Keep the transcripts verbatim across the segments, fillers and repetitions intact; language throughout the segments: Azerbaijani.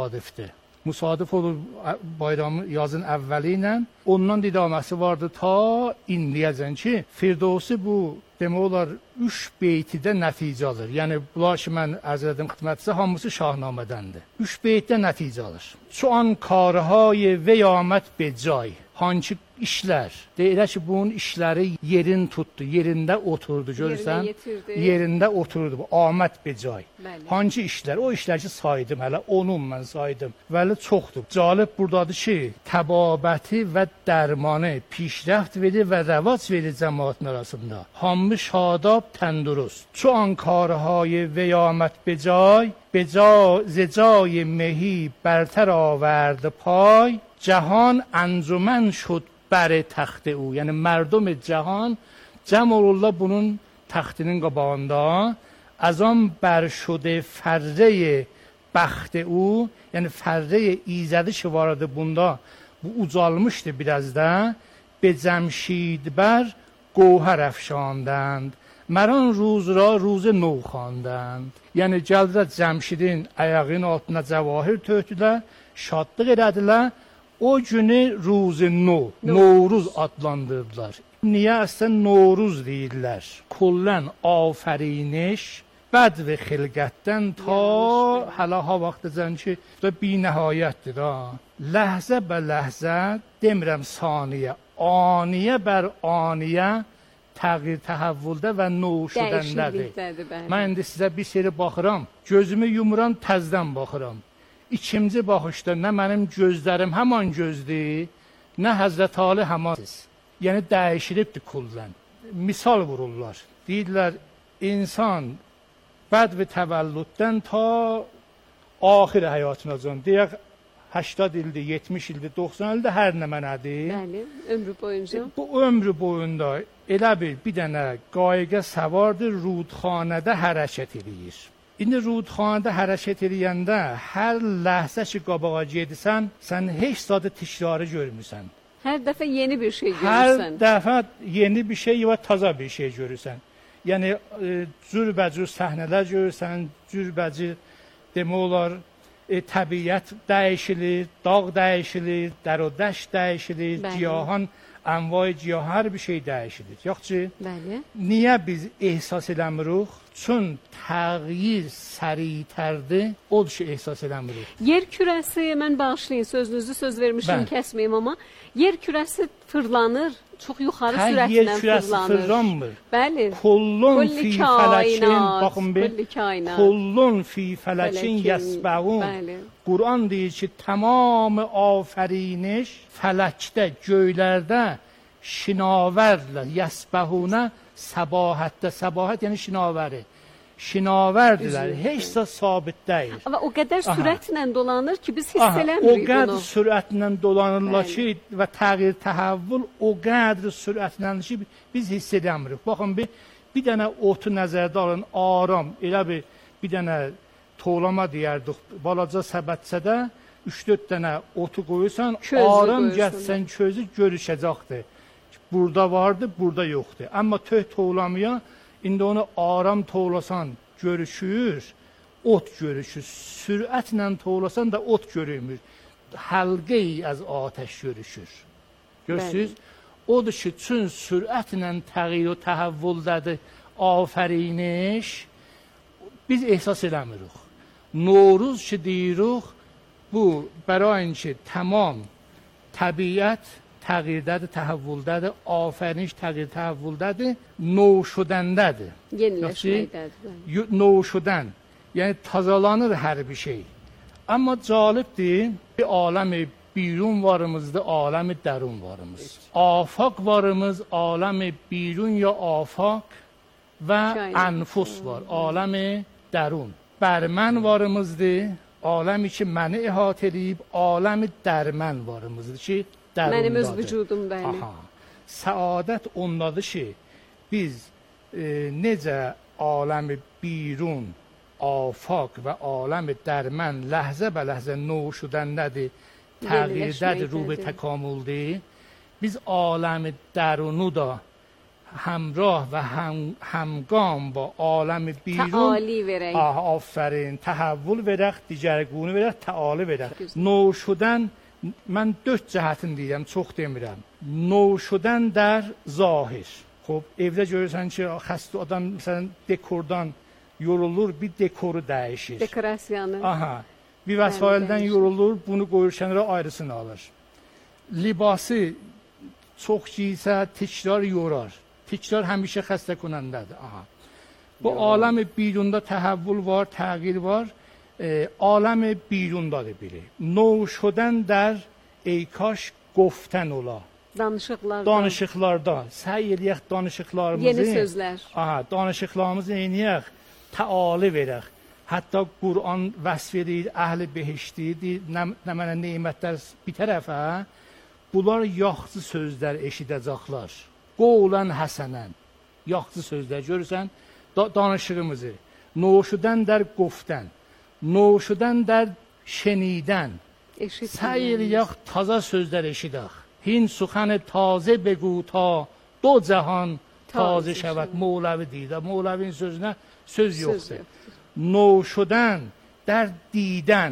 müsadifdir. Müsadif olur bayramın yazın əvvəli ilə. Ondan didaməsi vardı ta indiyəcən ki, Firdevsi bu demək olar üç beytidə nəticə alır. Yəni bunlar ki mən ərz edim xidmətinizə hamısı Şahnamədəndir. Üç beytdə nəticə alır. Şu an karhay veyamət becay. Hangi işlər, deyirlər ki, bunun işləri yerin tutdu, yerində oturdu, görürsən? Yerində oturdu, bu amət becay. Bəli. Hangi işlər? O işlər ki, saydım, hələ onun mən saydım. Vəli çoxdur. Calib buradadır ki, təbabəti və dərmanı pişrəft verir və rəvac verir cəmaatın arasında. Hamı şadab təndurust. Çu an karhay veyamət becay, beca zecay mehi برتر آورد پای جهان انجمن شد بر تخت او. Yəni mərdum cahan cəm olurlar bunun taxtının qabağında. از آن بر شده فره بخت او. Yəni fərre ایزدی که وارد bunda bu ucalmışdı biraz da. به جمشید بر گوهر افشاندند. مران روز را روز نو خواندند. Yəni gəldilər Cəmşidin ayağının altına cəvahir tökdülər, şadlıq elədilər. O günü ruzi no, Novruz adlandırdılar. Niyə əslən Novruz deyirlər? Kullən afəriniş, bəd və xilqətdən ta hələ ha vaxtıcan ki, bi nəhayətdir ha. Ləhzə bə ləhzə, demirəm saniyə, aniyə bər aniyə, təğyir təhəvvüldə və no şudəndədir. Mən indi sizə bir seri baxıram, gözümü yumuram, təzdən baxıram. İkinci baxışda nə mənim gözlərim həman gözdür, nə Həzrət Ali həmansiz. Yəni dəyişilibdir kullən. Misal vururlar. Deyirlər, insan bəd və təvəllüddən ta axir həyatına can. Deyək, həştad ildir, yetmiş ildir, doxsan ildir, hər nə mənədir. Bəli, ömrü boyunca. Bu ömrü boyunda elə bir, bir dənə qayıqa səvardır, rudxanədə hərəkət edir. İndi rudxanədə hərəkət edəndə hər ləhzə ki qabağa gedirsən, sən heç zadı tikrarı görmürsən. Hər dəfə yeni bir şey Hər görürsən. dəfə yeni bir şey və taza bir şey görürsən. Yəni e, cürbəcür səhnələr görürsən, cürbəcür demək olar e, təbiət dəyişilir, dağ dəyişilir, dər o dəşt dəyişilir, giyahan, ənvay giyah, hər bir şey dəyişilir. Yox ki, Bəli. Niyə biz ehsas eləmirik? Çün təğyir səritərdir, odur ki, ehsas eləmirik. Yer kürəsi, mən bağışlayın, sözünüzü söz vermişim, kəsməyim amma, yer kürəsi fırlanır, çox yuxarı hə, sürətlə yer kürəsi fırlanır. fırlanmır. Bəli. Kullun fi fələkin, baxın bir, kullun fi fələkin yəsbəğun. Quran deyir ki, tamamı afəriniş fələkdə, göylərdə şinavərlər, yəsbəğuna, səbahətdə, səbahət yəni şinavəri. Şinavərdilər, heç də sabit deyil. Amma o qədər sürətlə dolanır ki, biz hiss eləmirik bunu. O qədər sürətlə dolanırlar ki, və təğyir təhəvvül o qədər sürətlə ki, biz hiss eləmirik. Baxın, bir, bir dənə otu nəzərdə alın, aram, elə bir, bir dənə toğlama deyərdik, balaca səbətçədə üç dörd dənə otu qoyursan, aram gəlsən közü görüşəcəkdir. Burada vardı, burada yoxdur. Amma töh toğlamaya, indi onu aram toğlasan görüşür, ot görüşür. Sürətlə toğlasan da ot görünmür. Həlqə-i az atəş görüşür. Görürsünüz? Odur ki, çün sürətlə təğyir və təhəvvüldədir afəriniş, biz ehsas eləmirik. Novruz ki deyirik, bu bərayin ki, tamam təbiət təğyirdədir, təhəvvüldədir, afəriniş təğyir təhəvvüldədir, nou şudəndədir. Yeniləşməkdədir. Nou şudən, yəni tazalanır hər bir şey. Amma calibdir, bir aləmi birun varımızdır, aləmi dərun varımız. Afaq varımız, aləmi birun ya afaq və ənfus var, aləmi dərun. Bərmən varımızdır, aləmi ki, məni əhatə edib, aləmi dərmən varımızdır ki, mənim öz vücudum bəli. Səadət ondadır ki, biz e, necə aləmi birun, afaq və aləmi dərmən ləhzə bə ləhzə nou şudəndədir, təğyirdədir, ruh-i təkamüldir. Biz aləmi dərunu da همراه و هم همگام با عالم بیرون تعالی verək. آه آفرین تحول verək digərguni verək təali verək nov şudən mən dörd cəhətini deyirəm çox demirəm nov şudən در zahir خب evdə görürsən ki xəstə adam məsələn dekordan yorulur bir dekoru dəyişir dekorasiyanı aha bir vəsaildən yorulur bunu qoyur kənara ayrısını alır libası çox giysə təkrar yorar təkrar həmişə xəstə کنندədir aha bu aləm بیرونda təhəvvül var təğyir var e, aləm بیرونdadır biri nov şudən در ای کاش گفتن ola danışıqlarda danışıqlarda səy eləyək danışıqlarımızı yeni sözlər aha danışıqlarımızı eləyək təali verək hətta Quran vəsf edir əhli behişti nə, nə mənə nemətlər bir tərəfə bunlar yaxşı sözlər eşidəcəklər qovlan həsənən yaxşı sözlər görürsən da, danışığımızı noşudən در گفتن noşudən در شنیدن səy eləyək taza sözlər eşidək هین سخن تازه بگو تا دو جهان تازه شود مولوی دیده مولوی sözünə söz yoxdur nov şudən در دیدن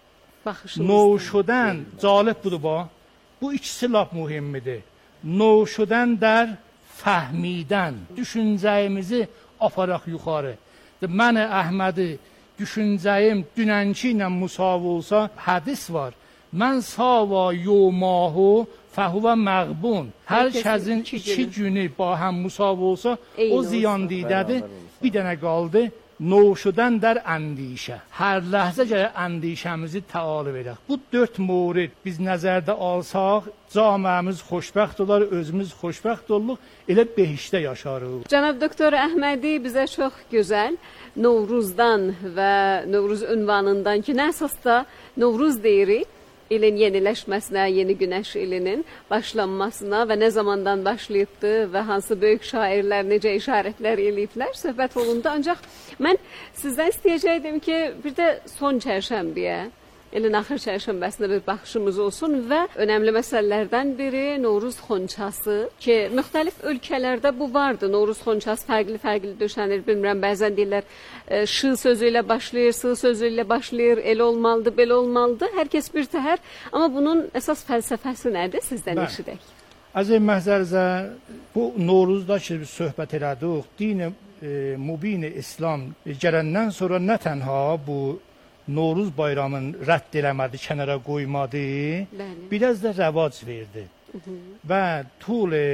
nov şudən cəlib budur bu bu ikisi lap mühimmidir nov şudən در fəhmidən düşüncəyimizi aparaq yuxarı mən Əhmədi düşüncəyim dünənki ilə müsav olsa hədis var mən sava yomahu fəhvə məğbun hər kəsin iki günü ba həm müsav olsa o ziyan didədir bir dənə qaldı novşudən در əndişə hər ləhzə gərək əndişəmizi təali verək bu dörd mövrid biz nəzərdə alsaq camiəmiz xoşbəxt olar özümüz xoşbəxt oluruq elə behişdə yaşarıq Cənab Doktor Əhmədi bizə çox gözəl Novruzdan və Novruz ünvanından ki nə əsasda Novruz deyirik ilin yeniləşməsinə, yeni günəş ilinin başlanmasına və nə zamandan başlayıbdı və hansı böyük şairlər necə işarətlər eləyiblər, söhbət olundu. Ancaq mən sizdən istəyəcəkdim ki, bir də son çərşənbəyə, ilin axır çərşənbəsinə bir baxışımız olsun və önəmli məsələlərdən biri Novruz xonçası ki, müxtəlif ölkələrdə bu vardı. Novruz xonçası fərqli-fərqli döşənir, bilmirəm, bəzən deyirlər şı sözü ilə başlayır, sı sözü ilə başlayır, elə olmalıdır, belə olmalıdır. Hər kəs bir təhər, amma bunun əsas fəlsəfəsi nədir? Sizdən eşidək. Əziz məzərzə, bu Novruzda ki, biz söhbət elədik, din-i e, mübin İslam gələndən sonra nə tənha bu Novruz bayramını rədd eləmədi, kənara qoymadı, Bəli. biraz da rəvac verdi. Hı -hı. Və tul e,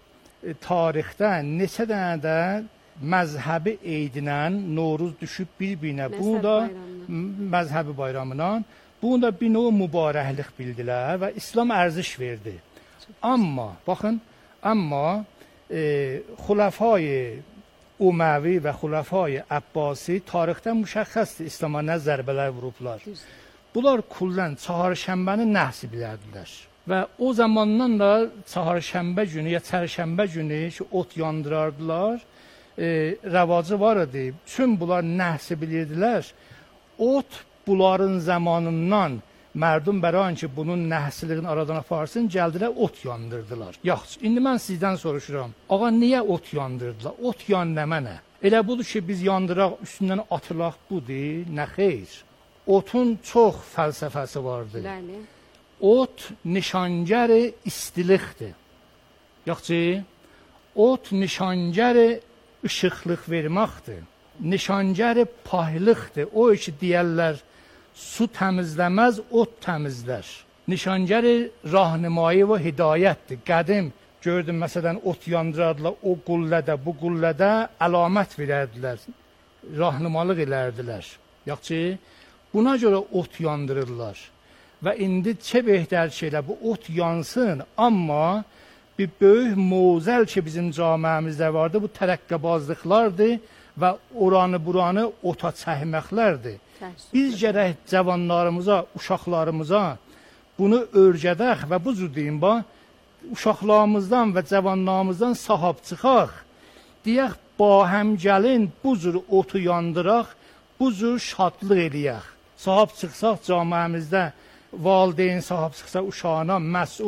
tarixdə neçə dənə də məzhəbi eydinə Novruz düşüb bir-birinə. Bu da məzhəbi bayramından, bunu da bir növ mübarəklik bildilər və İslam ərziş verdi. Amma, baxın, amma e, xulafay Uməvi və xulafay Əbbasi tarixdə müşəxxəsdir İslama nə zərbələr vurublar. Bunlar kullən çaharşənbəni nəhs bilərdilər. Və o zamandan da çaharşənbə günü ya çərşənbə günü ki, ot yandırardılar, e, rəvacı var idi. Çün bunlar nəhs bilirdilər. Ot bunların zamanından mərdum bəran ki, bunun nəhsiliğini aradan aparsın, gəldilər, ot yandırdılar. Yaxşı, indi mən sizdən soruşuram. Ağa, niyə ot yandırdılar? Ot yanləmə nə? Elə budur ki, biz yandıraq, üstündən atılaq budur, nə xeyr? Otun çox fəlsəfəsi vardır. Bəli. Ot nişangəri istilikdir. Yaxçı, ot nişangəri işıqlıq verməkdir. Nişangəri pahlıqdır. O ki, deyərlər, su təmizləməz, ot təmizlər. Nişangəri rahnumayı və hidayətdir. Qədim gördüm, məsələn, ot yandırardılar, o qullədə, bu qullədə əlamət verərdilər, rahnumalıq elərdilər. Yaxçı, buna görə ot yandırırlar. Və indi çə behtər şeylə bu ot yansın, amma bir böyük mozəl ki, bizim camiəmizdə vardı, bu tərəqqəbazlıqlardır və oranı buranı ota çəkməklərdir. Biz gərək cavanlarımıza, uşaqlarımıza bunu öyrədək və bu cür deyim, uşaqlarımızdan və cavanlarımızdan sahab çıxaq. Deyək, bahəm gəlin, bu cür otu yandıraq, bu cür şadlıq eləyək. Sahab çıxsaq camiəmizdə, valideyn sahab çıxsa uşağına, məsul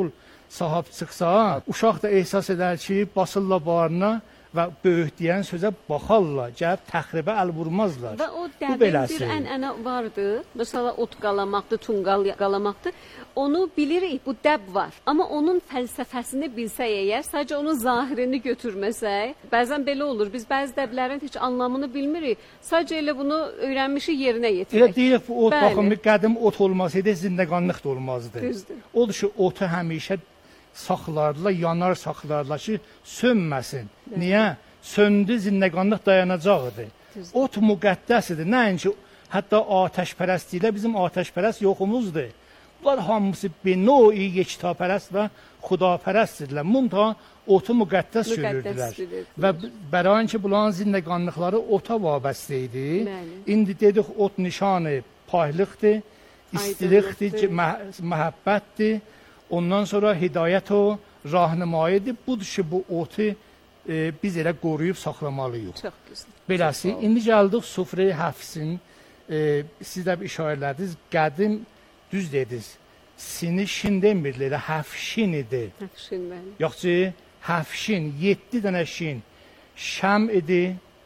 sahib çıxsa, uşaq da ehsas edər ki, basırlar barına və böyük deyən sözə baxarlar, gəlib təxribə əl vurmazlar. Və o dəbin bir ənənə vardı. Məsələn, ot qalamaqdır, tunqal qalamaqdır. Onu bilirik, bu dəb var. Amma onun fəlsəfəsini bilsək əgər, sadəcə onun zahirini götürməsək, bəzən belə olur. Biz bəzi dəblərin heç anlamını bilmirik. Sadəcə elə bunu öyrənmişik yerinə yetirək. Elə deyək, bu ot baxın, bir qədim ot olmasaydı, zindəqanlıq da olmazdı. Düzdür. Odur ki, otu həmişə saxlardılar, yanar saxlardılar ki, sönməsin. Evet. Niyə? Söndü, zindəqanlıq dayanacaqdı. Düzdür. Ot müqəddəsidir. Nəinki, hətta atəşpərəstliklə bizim atəşpərəst yoxumuzdur. Bunlar hamısı bir növ yekitapərəst və xudapərəstdirlər. Munta otu müqəddəs görürdülər. Və bərain ki, bunların zindəqanlıqları ota vabəstə idi. İndi dedik, ot nişanı paylıqdır, istilikdir, məhəbbətdir. Ondan sonra hidayət o rahnumayıdır. Budur ki, bu otu e, biz elə qoruyub saxlamalıyıq. Çox güzel. Beləsi, indi gəldik sufrə-i həfsin. E, siz də işarələdiniz, qədim düz dediniz. Sini şin demirlər, həfşin idi. Həfşin, bəli. Yoxsa həfşin, yeddi dənə şin. Şəm idi,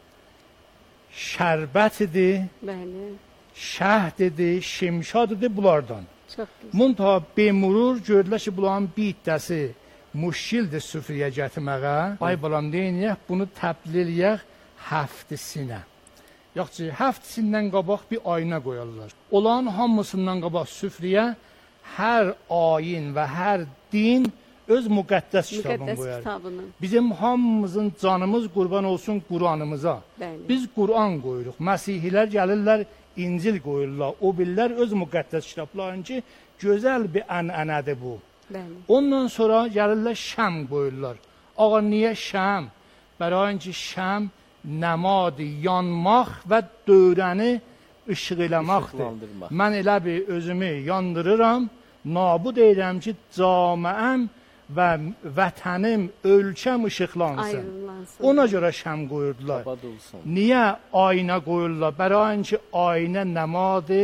şərbət idi, bəli. Şəhd idi, şimşad idi bunlardan. Munta bemurur gördülər ki, bunların bir hissəsi müşkildir süfrəyə gətirməyə. Ay balam deyək, bunu təbliğ eləyək həftisinə. Yoxsa həftisindən qabaq bir ayna qoyarlar. Olan hamısından qabaq süfrəyə hər ayin və hər din öz müqəddəs kitabını qoyar. Bizim hamımızın canımız qurban olsun Quranımıza. Bəli. Biz Quran qoyuruq. Məsihilər gəlirlər, İncil qoyurlar. O bilirlər öz müqəddəs kitablarını ki, gözəl bir ənənədir bu. Bəli. Ondan sonra gəlirlər şəm qoyurlar. Ağa, niyə şəm? Bərain ki, şəm nəmadı, yanmaq və dövrəni işıq eləmaqdır. Mən elə bir özümü yandırıram, nabud edirəm ki, camiəm və vətənim, ölkəm işıqlansın. Ona görə şəm qoyurdular. Niyə ayna qoyurlar? Bərain ki, ayna nəmadı,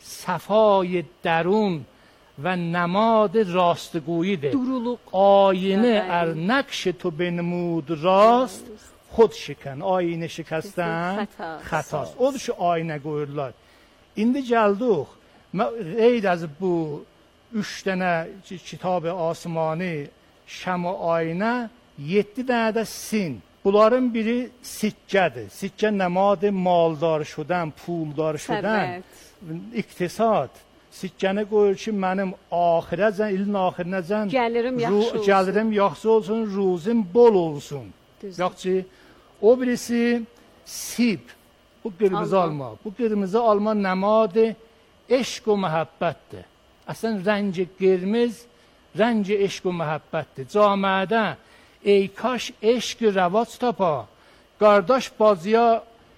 səfay dərun və nəmadı rastgویidir. Duruluq. Ayini ər nəqş tu benmud rast, xod şikən. Ayini şikəstən xətas. Odur ki, ayna qoyurlar. İndi gəldik, qeyd az bu üç dənə kitab-ı asmani, şəm-i aynə, yeddi dənə də sin. Bunların biri sikkədir. Sikkə nəmadı maldar şudən, puldar şudən, iktisad. Sikkəni qoyur ki, mənim axirəcən, ilin axirinəcən gəlirim yaxşı olsun. Gəlirim yaxşı olsun, ruzim bol olsun. Yaxşı, o birisi sib, bu qırmızı alma. Bu qırmızı alma nəmadı eşq və məhəbbətdir. Əslən, rəngi qırmız, rəngi eşq və məhəbbətdir. Camiədə ey kaş eşq rəvac tapa, qardaş bacıya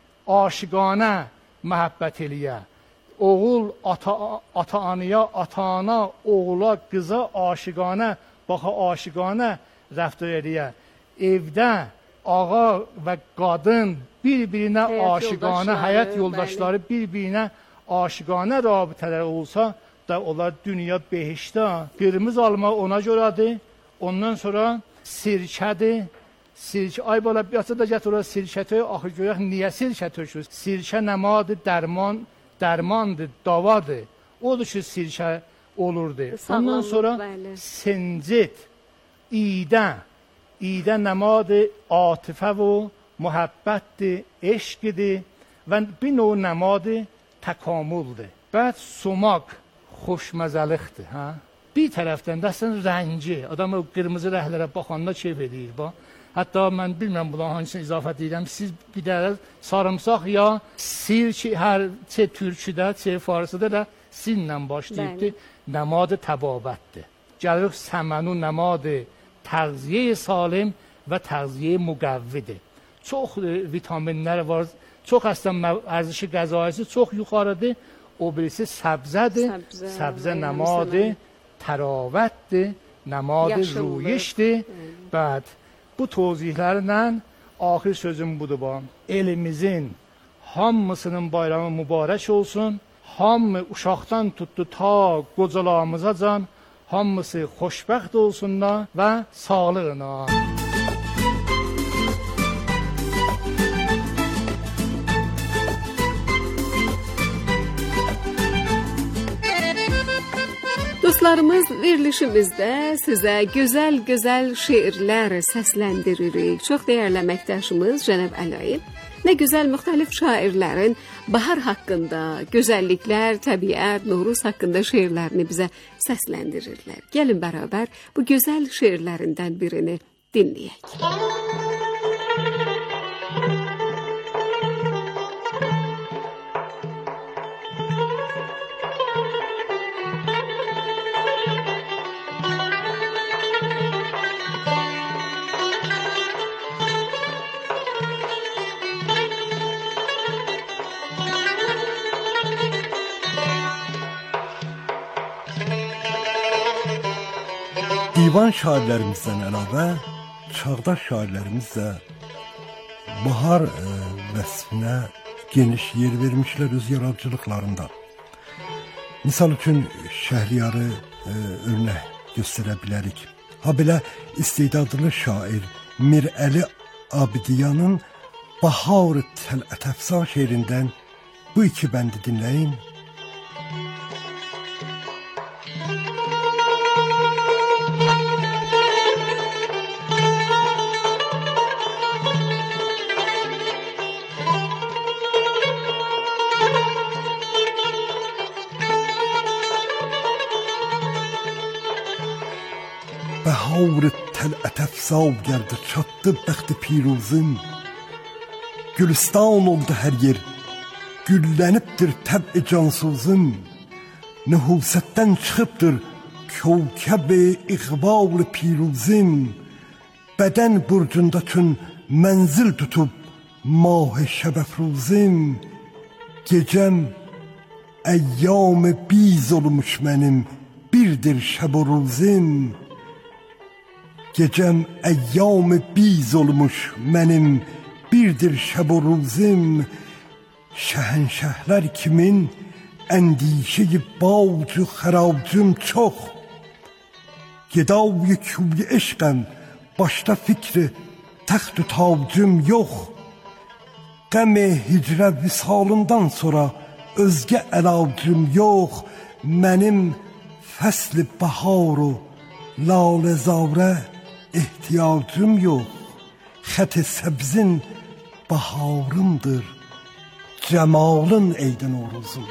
aşiqanə məhəbbət eləyə. Oğul ata-anıya, ata-ana, oğula, qıza aşiqanə, baxa aşiqanə rəftar eləyə. Evdə ağa və qadın bir-birinə aşiqanə, həyat yoldaşları bir-birinə aşiqanə rabitələr olsa da onlar dünya behişdə. Qırmızı alma ona görədir. Ondan sonra sirkədir. Sirkə, ay bala bir da gətirə sirkəti, axı görək niyə sirkə tökür? Sirkə nəmadır, dərman, dərmandır, davadır. Odur ki, sirkə olurdu. Ondan sonra sencid, idə, idə nəmadır, atifə və mühəbbətdir, eşqidir və bir növ nəmadır, təkamüldür. Bəd sumaq xoşməzəlikdir. Hə? Bir tərəfdən də əslən rəngi, adam o qırmızı rəhlərə baxanda keyf edir. Bax. Hətta mən bilmirəm bunların hangisini izafət edirəm. Siz bir dərə sarımsaq ya sil ki, hər çə türküdə, çə farsıda da sinlə başlayıbdır. Nəmadı təbabətdir. Gəlirik səmənu nəmadı təğziyə salim və təğziyə müqəvvidir. Çox e, vitaminlər var. Çox əslən ərzişi qəzayisi çox yuxarıdır. O birisi səbzədir. Səbzə, səbzə nəmadı təravətdir. Nəmadı ruyişdir. Bəd. Bu tozihlərlə axir sözüm budur ba. Elimizin hamısının bayramı mübarək olsun. Hamı uşaqdan tutdu ta qocalarımıza can. hamısı xoşbəxt olsunlar və sağlığına. Dostlarımız, verilişimizdə sizə gözəl-gözəl şeirlər səsləndiririk. Çox dəyərli əməkdaşımız Cənab Əlayev nə gözəl müxtəlif şairlərin bahar haqqında, gözəlliklər, təbiət, Novruz haqqında şeirlərini bizə səsləndirirlər. Gəlin bərabər bu gözəl şeirlərindən birini dinləyək. Divan şairlərimizdən əlavə, çağdaş şairlərimiz də bahar e, vəsfinə geniş yer vermişlər öz yaradıcılıqlarında. Misal üçün Şəhriyarı e, örnək göstərə bilərik. Ha belə istedadlı şair Mir Əli Abidiyanın Bahar-ı Tələt-Əfsa şeirindən bu iki bəndi dinləyin. Bahar-ı Tələt-Əfsa gəldi, çatdı bəxti piruzun. Gülistan oldu hər yer, güllənibdir təb-i cansuzun. Nühusətdən çıxıbdır kövkəb-i iqbal-ı piruzun. Bədən burcunda çün mənzil tutub mah-ı şəbəfruzun. Gecəm əyyam-ı biz olmuş mənim, birdir şəb-ı ruzun. Gecəm əyyam-ı biz olmuş mənim, birdir şəb-ı ruzum. Şəhənşəhlər kimin əndişə-i bavc-ı xəracım çox. Gedav-ı küb-i eşqəm, başda fikri təxt-ü tacım yox. Qəm-i hicrə visalından sonra özgə əlacım yox. Mənim fəsl-i bahar-ı lalə-zarə ehtiyacım yox. Xət-i səbzin baharımdır, cəmalın Eyd-i Novruzum.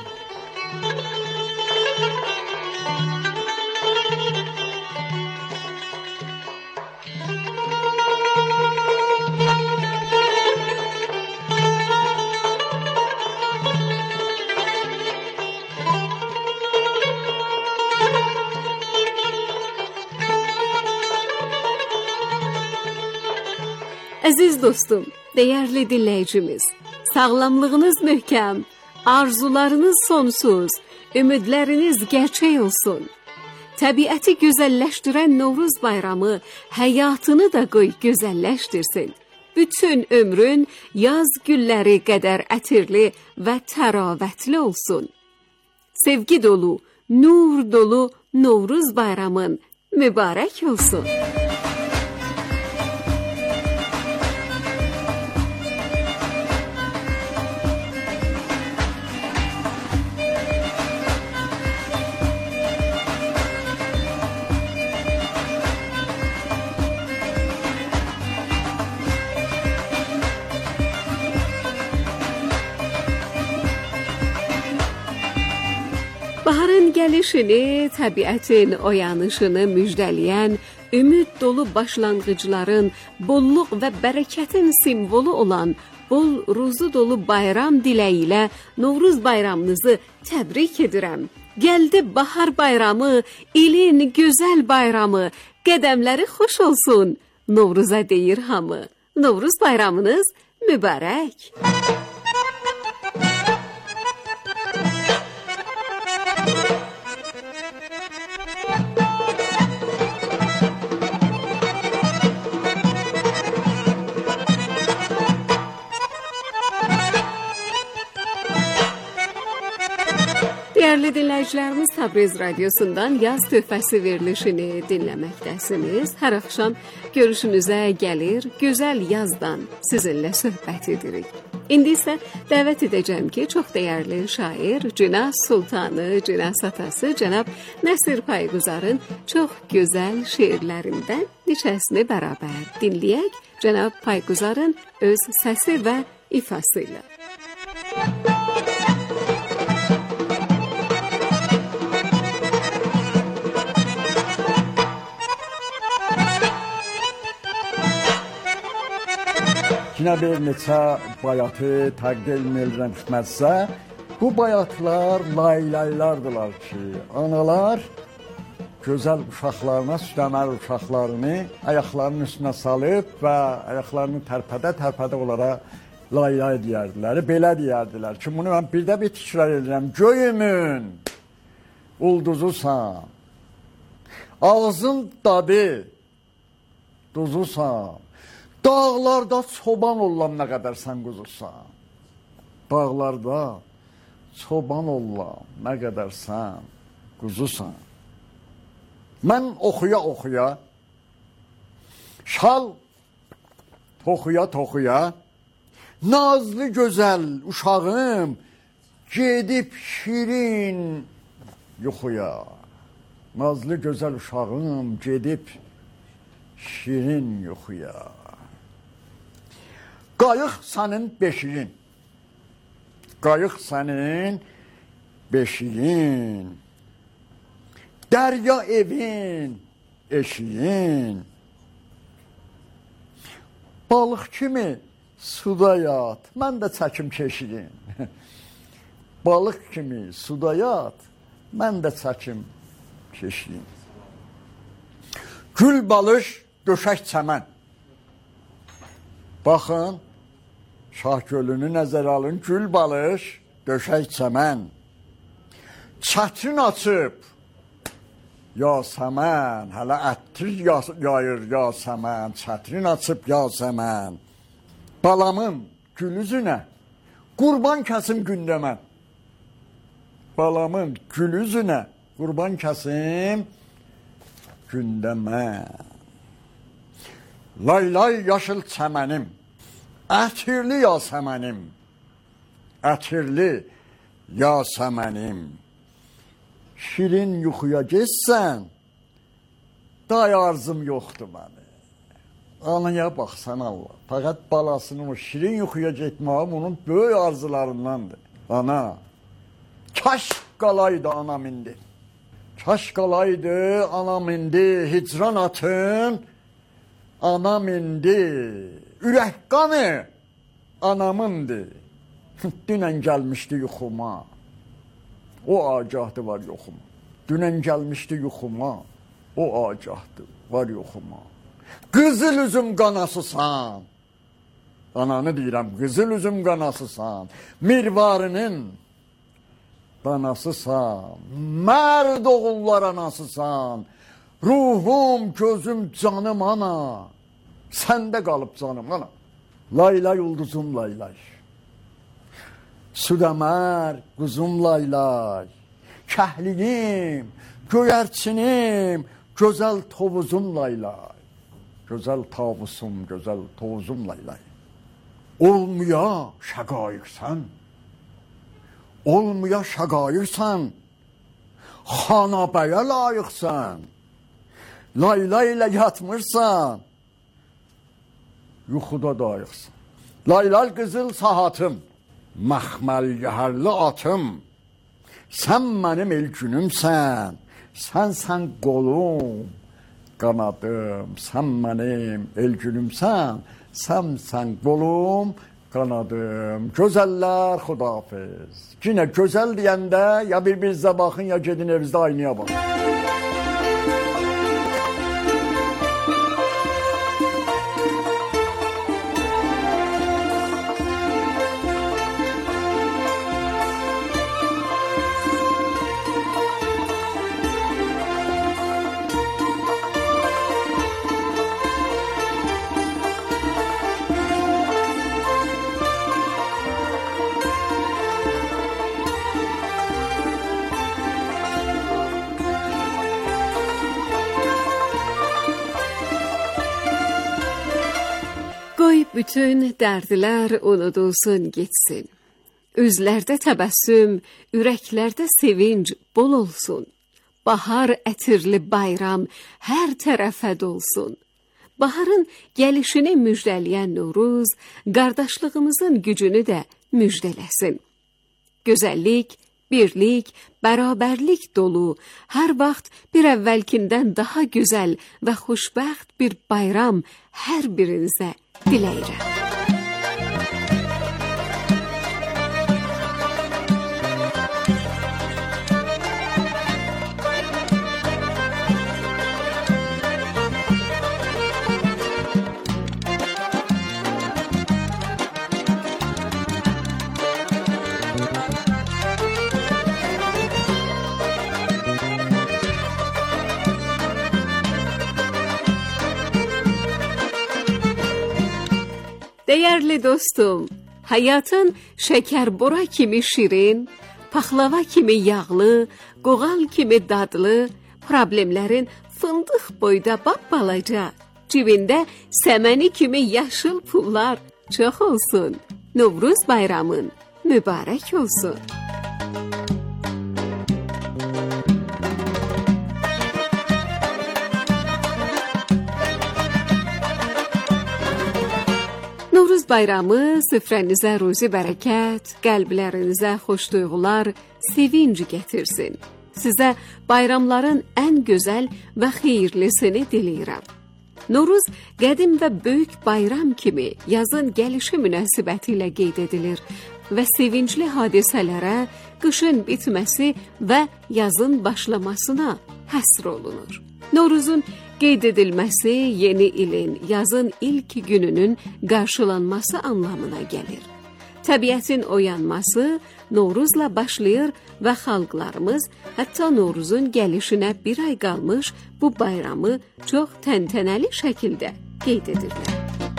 Əziz dostum, dəyərli dinləyicimiz, sağlamlığınız möhkəm, arzularınız sonsuz, ümidləriniz gerçək olsun. Təbiəti gözəlləşdirən Novruz bayramı həyatını da qoy gözəlləşdirsin. Bütün ömrün yaz gülləri qədər ətirli və təravətli olsun. Sevgi dolu, nur dolu Novruz bayramın mübarək olsun. Baharın gəlişini, təbiətin oyanışını müjdələyən, ümid dolu başlanğıcların, bolluq və bərəkətin simvolu olan bol ruzu dolu bayram diləyi ilə Novruz bayramınızı təbrik edirəm. Gəldi bahar bayramı, ilin gözəl bayramı, qədəmləri xoş olsun. Novruza deyir hamı. Novruz bayramınız mübarək. Dəyərli Dəyərli dinləyicilərimiz, Təbriz Radiosundan yaz töhfəsi verilişini dinləməkdəsiniz. Hər axşam görüşünüzə gəlir, gözəl yazdan sizinlə söhbət edirik. İndi isə dəvət edəcəm ki, çox dəyərli şair Cünaz Sultanı, Cünaz atası cənab Nəsir Payquzarın çox gözəl şeirlərindən neçəsini bərabər dinləyək. Cənab Payquzarın öz səsi və ifası ilə. Yine bir neçə bayatı təqdim edirəm xidmətinizə. Bu bayatlar laylaylardılar ki, analar gözəl uşaqlarına, südəmər uşaqlarını ayaqlarının üstünə salıb və ayaqlarını tərpədə-tərpədə onlara laylay deyərdilər. Belə deyərdilər ki, bunu mən bir də bir təkrar edirəm. Göyümün ulduzusan, ağzın dadı duzusan, dağlarda çoban ollam nə qədər sən quzursan. Dağlarda çoban ollam nə qədər sən quzusan. Mən oxuya-oxuya, şal toxuya-toxuya, nazlı gözəl uşağım gedib şirin yuxuya. Nazlı gözəl uşağım gedib şirin yuxuya. Qayıq sənin beşiyin, qayıq sənin beşiyin, dərya evin eşiyin. Balıq kimi suda yat, mən də çəkim keşiyin. Balıq kimi suda yat, mən də çəkim keşiyin. Gül balış döşək çəmən. Baxın, Şah gölünü nəzərə alın, gül balış, döşək çəmən. Çətrin açıb, yasəmən, hələ əttir yayır yasəmən, çətrin açıb yasəmən. Balamın gül üzünə, qurban kəsim gündə mən. Balamın gül üzünə, qurban kəsim gündə mən. Laylay yaşıl çəmənim, ətirli yasəmənim, ətirli yasəmənim. Şirin yuxuya geçsən, day arzum yoxdur məni. Anaya baxsan Allah, fəqət balasının o şirin yuxuya getməyim onun böyük arzularındandır. Ana, kaş qalaydı anam indi. Kaş qalaydı anam indi, hicran atın, anam indi. Ürək qanı anamındır. Dünən gəlmişdi yuxuma. O agahdı var yoxuma. Dünən gəlmişdi yuxuma. O agahdı var yoxuma. Qızıl üzüm qanasısan. Ananı deyirəm, qızıl üzüm qanasısan. Mirvarının danasısan. Mərd oğullar anasısan. Ruhum, gözüm, canım ana. Səndə qalıb canım ana. Laylay ulduzum laylay. Südəmər quzum laylay. Kəhliyim, göyərçinim, gözəl tovuzum laylay. Gözəl tavusum, gözəl tovuzum laylay. Olmuya şəqayıqsan. Olmuya şəqayıqsan. Xanabəyə layıqsan. Laylay ilə yatmırsan. Yuxuda dayıqsın. Laylal qızıl sahatım, məxməl yəhərli atım, sən mənim el günümsən, sən sən qolum, qanadım, sən mənim el günümsən, sən sən qolum, qanadım. Gözəllər, xudafiz. Yine gözəl deyəndə ya bir-birinizə baxın, ya gedin evinizdə aynaya baxın. bütün dərdlər unudulsun, getsin. Üzlərdə təbəssüm, ürəklərdə sevinc bol olsun. Bahar ətirli bayram hər tərəfə dolsun. Baharın gəlişini müjdələyən Novruz, qardaşlığımızın gücünü də müjdələsin. Gözəllik, birlik, bərabərlik dolu, hər vaxt bir əvvəlkindən daha gözəl və xoşbəxt bir bayram hər birinizə diləyirəm. Değerli dostum, hayatın şekerbora kimi şirin, paxlava kimi yağlı, qoğal kimi dadlı, problemlərin fındıq boyda balaca, cibində səməni kimi yaşıl pullar çox olsun. Novruz bayramın mübarək olsun. Novruz bayramı süfrənizə ruzi bərəkət, qəlblərinizə xoş duyğular, sevinc gətirsin. Sizə bayramların ən gözəl və xeyirlisini diləyirəm. Novruz qədim və böyük bayram kimi yazın gəlişi münasibətilə qeyd edilir və sevincli hadisələrə, qışın bitməsi və yazın başlamasına həsr olunur. Novruzun qeyd edilməsi yeni ilin, yazın ilk gününün qarşılanması anlamına gəlir. Təbiətin oyanması Novruzla başlayır və xalqlarımız hətta Novruzun gəlişinə bir ay qalmış bu bayramı çox təntənəli şəkildə qeyd edirlər.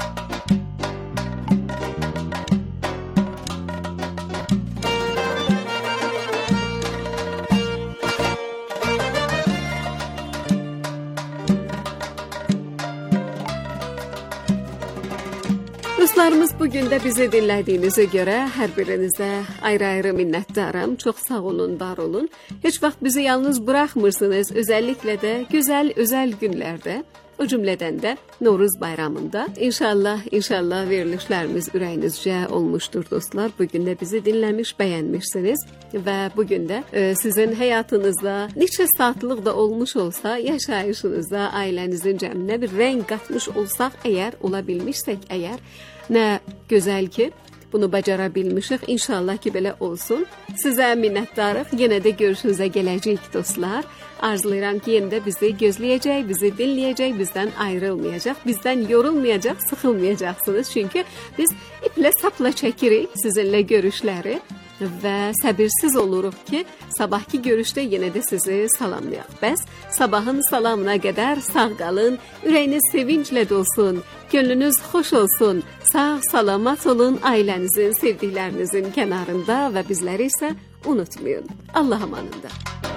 Dostlarımız, bugün də bizi dinlədiyinizə görə hər birinizə ayrı-ayrı minnətdaram. Çox sağ olun, var olun. Heç vaxt bizi yalnız buraxmırsınız. Özəlliklə də gözəl, özəl günlərdə, o cümlədən də Novruz bayramında. İnşallah, inşallah verilişlərimiz ürəyinizcə olmuşdur dostlar. Bugün də bizi dinləmiş, bəyənmişsiniz və bugün də e, sizin həyatınızda neçə saatlıq da olmuş olsa, yaşayışınızda ailənizin cəminə bir rəng qatmış olsaq, əgər ola bilmişsək, əgər nə gözəl ki, bunu bacara bilmişik. İnşallah ki, belə olsun. Sizə minnətdarıq. Yenə də görüşünüzə gələcəyik dostlar. Arzulayıram ki, yenə də bizi gözləyəcək, bizi dinləyəcək, bizdən ayrılmayacaq, bizdən yorulmayacaq, sıxılmayacaqsınız. Çünki biz iplə sapla çəkirik sizinlə görüşləri və səbirsiz oluruq ki, sabahki görüşdə yenə də sizi salamlayaq. Bəs sabahın salamına qədər sağ qalın, ürəyiniz sevinclə dolsun, gönlünüz xoş olsun, sağ salamat olun, ailənizin, sevdiklərinizin kənarında və bizləri isə unutmayın. Allah amanında.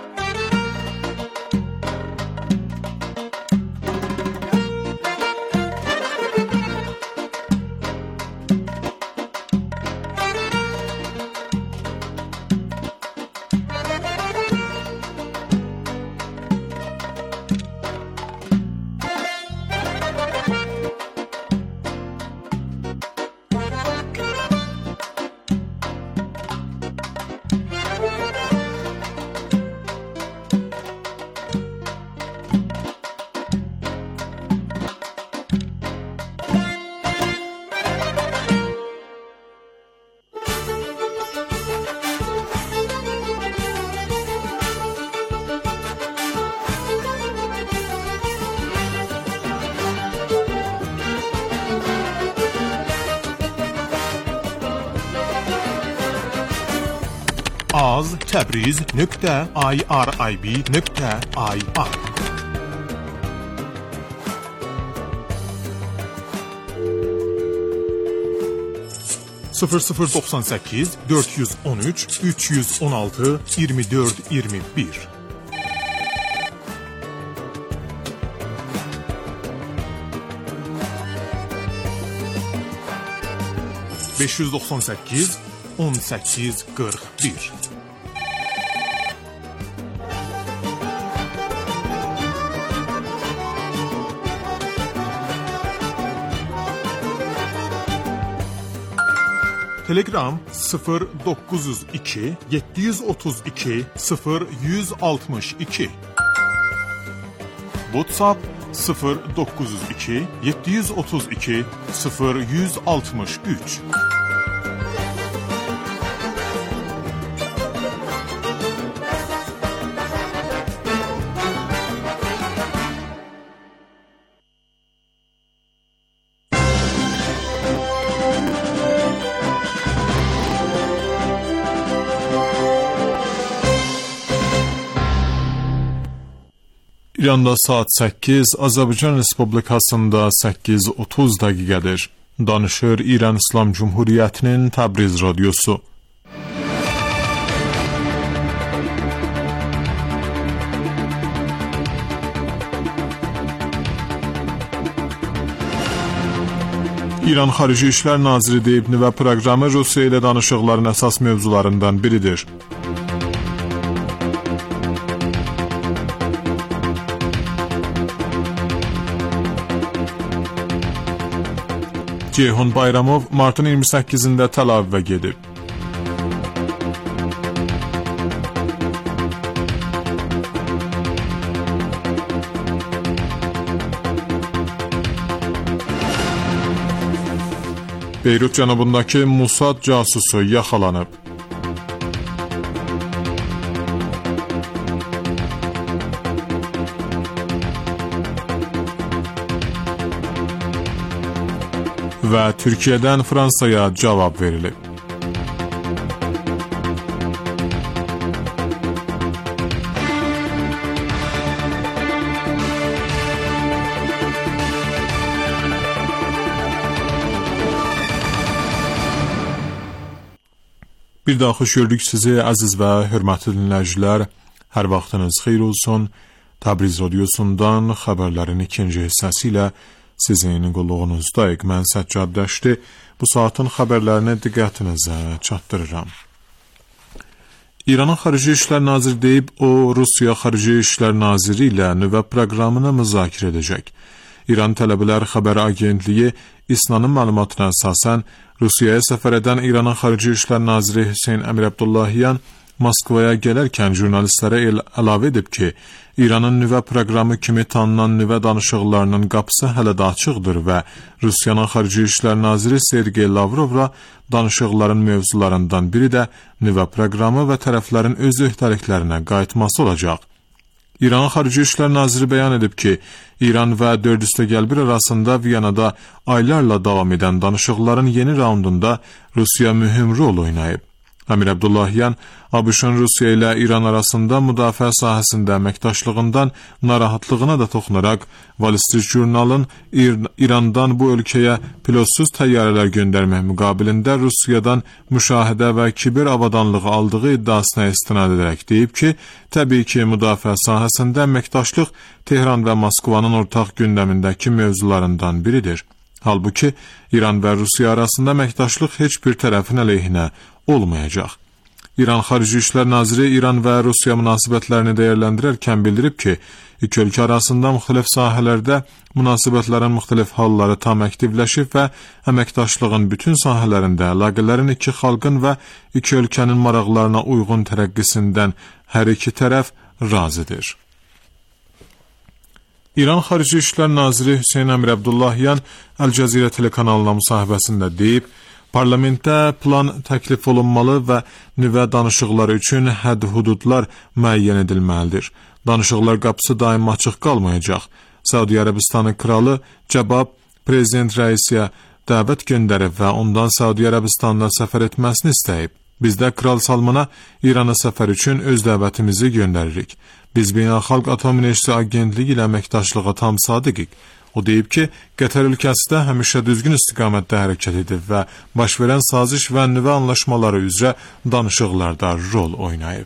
az təbriz nöqtə irib nöqtə ir sıfır sıfır doxsan səkkiz dörd yüz on üç üç yüz on altı iyirmi dörd iyirmi bir beş yüz doxsan səkkiz on səkkiz qırx bir. Telegram sıfır doqquz yüz iki yeddi yüz otuz iki sıfır yüz altmış iki. WhatsApp sıfır doqquz yüz iki yeddi yüz otuz iki sıfır yüz altmış üç. İranda saat səkkiz, Azərbaycan Respublikasında səkkiz otuz dəqiqədir. Danışır İran İslam Cumhuriyyətinin Təbriz radiosu. İran Xarici İşlər Naziri deyib, nüvə proqramı Rusiya ilə danışıqların əsas mövzularından biridir. Ceyhun Bayramov martın iyirmi səkkizində Tel Avivə gedib. Beyrut cənubundakı Mossad casusu yaxalanıb. Və Türkiyədən Fransaya cavab verilib. Bir daha xoş gördük sizi əziz və hörmətli dinləyicilər. Hər vaxtınız xeyir olsun. Təbriz radiosundan xəbərlərin ikinci hissəsi ilə sizin qulluğunuzdayıq. Mən Səccad Dəşti bu saatın xəbərlərini diqqətinizə çatdırıram. İranın Xarici İşlər Naziri deyib, o Rusiya Xarici İşlər Naziri ilə nüvə proqramını müzakirə edəcək. İran Tələbələr Xəbər Agentliyi İSNA-nın məlumatına əsasən Rusiyaya səfər edən İranın Xarici İşlər Naziri Hüseyn Əmir Abdullahiyan Moskvaya gələrkən jurnalistlərə əlavə edib ki, İranın nüvə proqramı kimi tanınan nüvə danışıqlarının qapısı hələ də açıqdır və Rusiyanın Xarici İşlər Naziri Sergey Lavrovla danışıqların mövzularından biri də nüvə proqramı və tərəflərin öz öhdəliklərinə qayıtması olacaq. İranın Xarici İşlər Naziri bəyan edib ki, İran və dörd üstəgəl bir arasında Viyanada aylarla davam edən danışıqların yeni raundunda Rusiya mühüm rol oynayıb. Əmir Abdullahiyan, ABŞ-ın Rusiya ilə İran arasında müdafiə sahəsində əməkdaşlığından narahatlığına da toxunaraq, Wall Street jurnalın İrandan bu ölkəyə pilotsuz təyyarələr göndərmək müqabilində Rusiyadan müşahidə və kiber avadanlığı aldığı iddiasına istinad edərək deyib ki, təbii ki, müdafiə sahəsində əməkdaşlıq Tehran və Moskvanın ortaq gündəmindəki mövzularından biridir. Halbuki, İran və Rusiya arasında əməkdaşlıq heç bir tərəfin əleyhinə olmayacaq. İran Xarici İşlər Naziri İran və Rusiya münasibətlərini dəyərləndirərkən bildirib ki, iki ölkə arasında müxtəlif sahələrdə münasibətlərin müxtəlif halları tam aktivləşib və əməkdaşlığın bütün sahələrində əlaqələrin iki xalqın və iki ölkənin maraqlarına uyğun tərəqqisindən hər iki tərəf razıdır. İran Xarici İşlər Naziri Hüseyn Əmir Abdullahiyan Əl-Cəzirə telekanalına müsahibəsində deyib, parlamentdə plan təklif olunmalı və nüvə danışıqları üçün hədd-hududlar müəyyən edilməlidir. Danışıqlar qapısı daim açıq qalmayacaq. Səudiyyə Ərəbistanı kralı cavab prezident rəisiyə dəvət göndərib və ondan Səudiyyə Ərəbistanına səfər etməsini istəyib. Biz də Kral Salmana İrana səfər üçün öz dəvətimizi göndəririk. Biz Beynəlxalq Atom Enerjisi Agentliyi ilə əməkdaşlığa tam sadiqik. O deyib ki, Qətər ölkəsi də həmişə düzgün istiqamətdə hərəkət edib və baş verən saziş və nüvə anlaşmaları üzrə danışıqlarda rol oynayıb.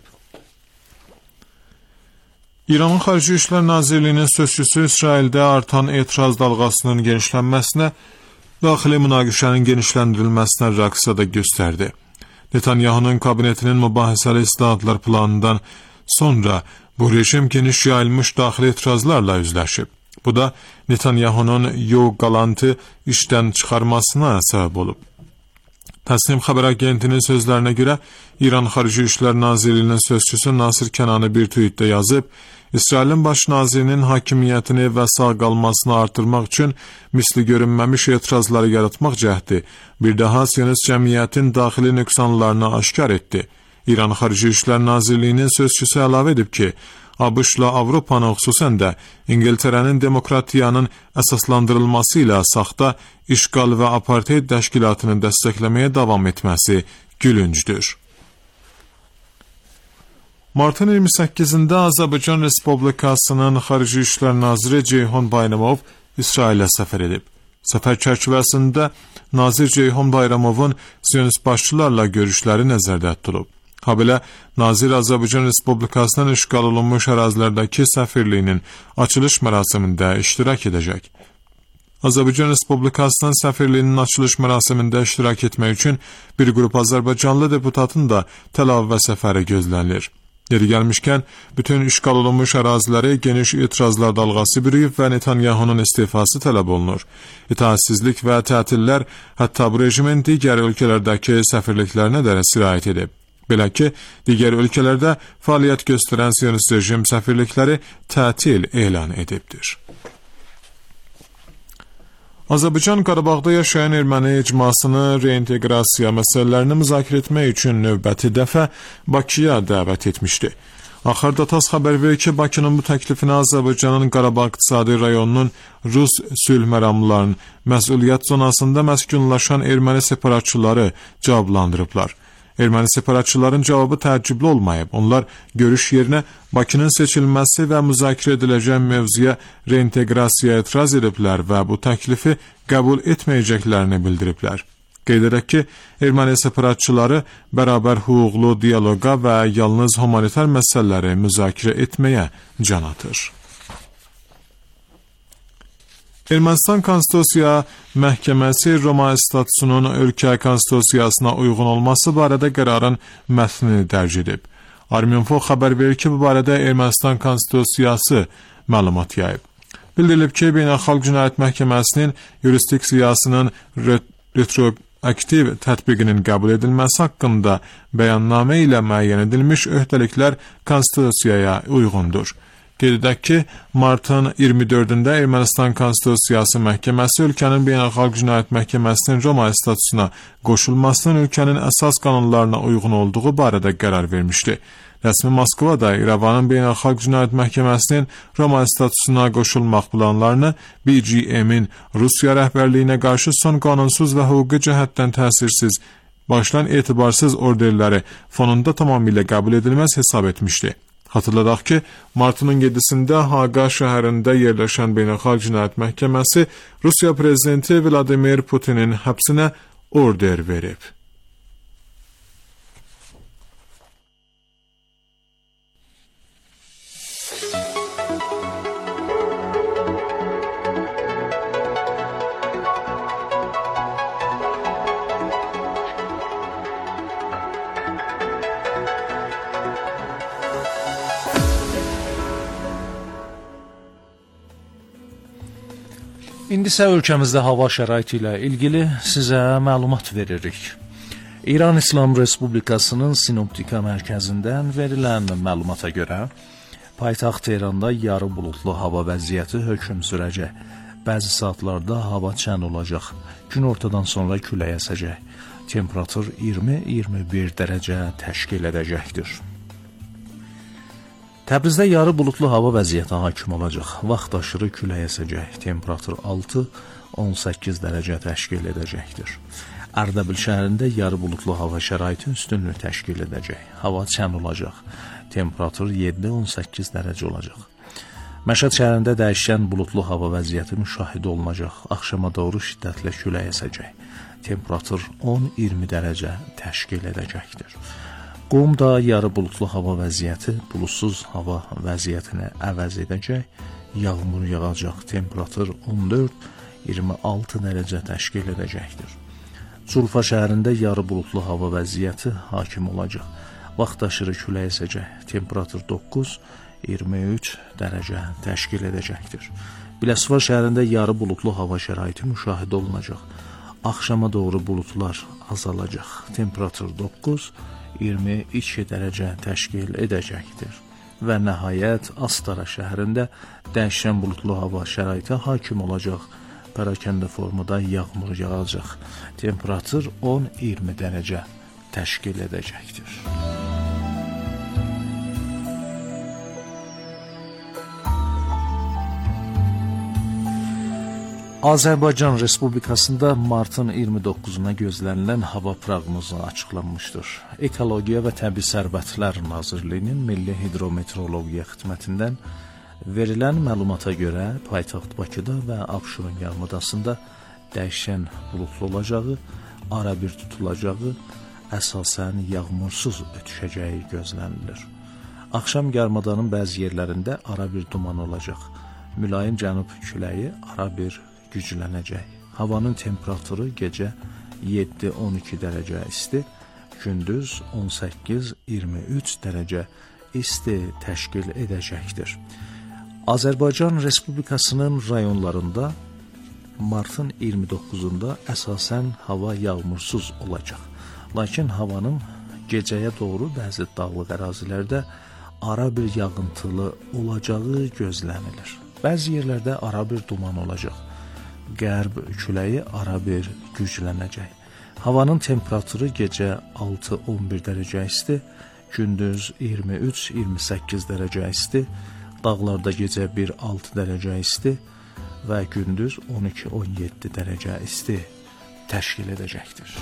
İranın Xarici İşlər Nazirliyinin sözçüsü İsraildə artan etiraz dalğasının genişlənməsinə daxili münaqişənin genişləndirilməsinə rəqsə də göstərdi. Netanyahu'nun kabinetinin mübahisəli islahatlar planından sonra bu rejim geniş yayılmış daxili etirazlarla üzləşib. Bu da Netanyahu'nun Yoav Galant'ı işdən çıxarmasına səbəb olub. Təsnim xəbər agentinin sözlərinə görə İran Xarici İşlər Nazirliyinin sözçüsü Nasir Kənani bir tweetdə yazıb, İsrailin baş nazirinin hakimiyyətini və sağ qalmasını artırmaq üçün misli görünməmiş etirazları yaratmaq cəhdi bir daha Siyonist cəmiyyətin daxili nöqsanlarını aşkar etdi. İran Xarici İşlər Nazirliyinin sözçüsü əlavə edib ki, ABŞ-la Avropanın, xüsusən də İngiltərənin demokratiyanın əsaslandırılması ilə saxta işğal və apartheid təşkilatını dəstəkləməyə davam etməsi gülüncdür. Martın iyirmi səkkizində Azərbaycan Respublikasının Xarici İşlər Naziri Ceyhun Bayramov İsrailə səfər edib. Səfər çərçivəsində Nazir Ceyhun Bayramovun Siyonist başçılarla görüşləri nəzərdə tutulub. Habelə Nazir Azərbaycan Respublikasının işğal olunmuş ərazilərdəki səfirliyinin açılış mərasimində iştirak edəcək. Azərbaycan Respublikasının səfirliyinin açılış mərasimində iştirak etmək üçün bir qrup Azərbaycanlı deputatın da Tel Avivə səfəri gözlənilir. Yeri gəlmişkən, bütün işğal olunmuş əraziləri geniş etirazlar dalğası bürüyüb və Netanyahu'nun istifası tələb olunur. İtaatsizlik və tətillər hətta bu rejimin digər ölkələrdəki səfirliklərinə də sirayət edib. Belə ki, digər ölkələrdə fəaliyyət göstərən Siyonist rejim səfirlikləri tətil elan edibdir. Azərbaycan Qarabağda yaşayan erməni icmasını reinteqrasiya məsələlərini müzakirə etmək üçün növbəti dəfə Bakıya dəvət etmişdi. Axırda TASS xəbər verir ki, Bakının bu təklifinə Azərbaycanın Qarabağ iqtisadi rayonunun Rus sülh məramlılarının məsuliyyət zonasında məskunlaşan erməni separatçıları cavablandırıblar. Erməni separatçıların cavabı təəccüblü olmayıb. Onlar görüş yerinə Bakının seçilməsi və müzakirə ediləcək mövzuya reinteqrasiya etiraz ediblər və bu təklifi qəbul etməyəcəklərini bildiriblər. Qeyd edək ki, erməni separatçıları bərabər hüquqlu dialoqa və yalnız humanitar məsələləri müzakirə etməyə can atır. Ermənistan Konstitusiya Məhkəməsi Roma statusunun ölkə konstitusiyasına uyğun olması barədə qərarın mətnini dərc edib. Arminfo xəbər verir ki, bu barədə Ermənistan Konstitusiyası məlumat yayıb. Bildirilib ki, Beynəlxalq Cinayət Məhkəməsinin yurisdiksiyasının retroaktiv tətbiqinin qəbul edilməsi haqqında bəyannamə ilə müəyyən edilmiş öhdəliklər Konstitusiyaya uyğundur. Qeyd edək ki, martın iyirmi dördündə Ermənistan Konstitusiyası Məhkəməsi ölkənin Beynəlxalq Cinayət Məhkəməsinin Roma statusuna qoşulmasının ölkənin əsas qanunlarına uyğun olduğu barədə qərar vermişdi. Rəsmi Moskva da İrəvanın Beynəlxalq Cinayət Məhkəməsinin Roma statusuna qoşulmaq planlarını B G M-in Rusiya rəhbərliyinə qarşı son qanunsuz və hüquqi cəhətdən təsirsiz, başdan etibarsız orderləri fonunda tamamilə qəbul edilməz hesab etmişdi. Xatırladaq ki, martın on yeddisində Haqa şəhərində yerləşən Beynəlxalq Cinayət Məhkəməsi Rusiya prezidenti Vladimir Putinin həbsinə order verib. İndi isə ölkəmizdə hava şəraiti ilə ilgili sizə məlumat veririk. İran İslam Respublikasının Sinoptika mərkəzindən verilən məlumata görə, paytaxt Tehranda yarı buludlu hava vəziyyəti hökm sürəcək. Bəzi saatlarda hava çən olacaq. Gün ortadan sonra külək əsəcək. Temperatur iyirmi iyirmi bir dərəcə təşkil edəcəkdir. Təbrizdə yarı buludlu hava vəziyyəti hakim olacaq. Vaxt aşırı külək əsəcək. Temperatur altı on səkkiz dərəcə təşkil edəcəkdir. Ərdəbil şəhərində yarı buludlu hava şəraiti üstünlük təşkil edəcək. Hava çən olacaq. Temperatur yeddi on səkkiz dərəcə olacaq. Məşəd şəhərində dəyişkən buludlu hava vəziyyəti müşahidə olunacaq. Axşama doğru şiddətli külək əsəcək. Temperatur on iyirmi dərəcə təşkil edəcəkdir. Qumda yarı buludlu hava vəziyyəti buludsuz hava vəziyyətini əvəz edəcək. Yağmur yağacaq. Temperatur on dörd iyirmi altı dərəcə təşkil edəcəkdir. Culfa şəhərində yarı buludlu hava vəziyyəti hakim olacaq. Vaxtaşırı külək əsəcək. Temperatur doqquz iyirmi üç dərəcə təşkil edəcəkdir. Biləsuvar şəhərində yarı buludlu hava şəraiti müşahidə olunacaq. Axşama doğru buludlar azalacaq. Temperatur doqquz iyirmi iki dərəcə təşkil edəcəkdir. Və nəhayət Astara şəhərində dəyişən buludlu hava şəraiti hakim olacaq. Pərakəndə formada yağmur yağacaq. Temperatur on iyirmi dərəcə təşkil edəcəkdir. Azərbaycan Respublikasında martın iyirmi doqquzuna gözlənilən hava proqnozu açıqlanmışdır. Ekologiya və Təbii Sərvətlər Nazirliyinin Milli Hidrometeorologiya xidmətindən verilən məlumata görə paytaxt Bakıda və Abşeron yarımadasında dəyişən buludlu olacağı, arabir tutulacağı, əsasən yağmursuz ötüşəcəyi gözlənilir. Axşam yarımadanın bəzi yerlərində arabir duman olacaq. Mülayim cənub küləyi arabir güclənəcək. Havanın temperaturu gecə yeddi on iki dərəcə isti, gündüz on səkkiz iyirmi üç dərəcə isti təşkil edəcəkdir. Azərbaycan Respublikasının rayonlarında martın iyirmi doqquzunda əsasən hava yağmursuz olacaq. Lakin havanın gecəyə doğru bəzi dağlıq ərazilərdə ara bir yağıntılı olacağı gözlənilir. Bəzi yerlərdə ara bir duman olacaq. Qərb küləyi ara bir güclənəcək. Havanın temperaturu gecə altı on bir dərəcə isti, gündüz iyirmi üç iyirmi səkkiz dərəcə isti, dağlarda gecə bir altı dərəcə isti və gündüz on iki on yeddi dərəcə isti təşkil edəcəkdir.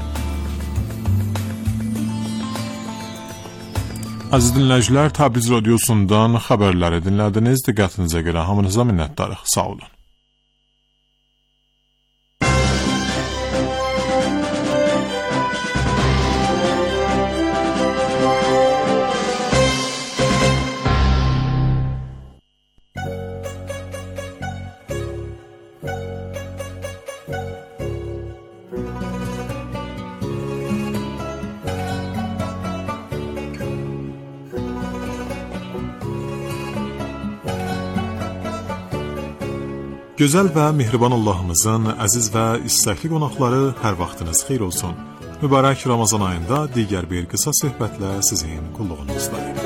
Aziz dinləyicilər, Təbriz radiosundan xəbərləri dinlədiniz. Diqqətinizə görə hamınıza minnətdarıq. Sağ olun. Gözəl və mehriban Allahımızın əziz və istəkli qonaqları, hər vaxtınız xeyir olsun. Mübarək Ramazan ayında digər bir qısa söhbətlə sizin qulluğunuzdayım.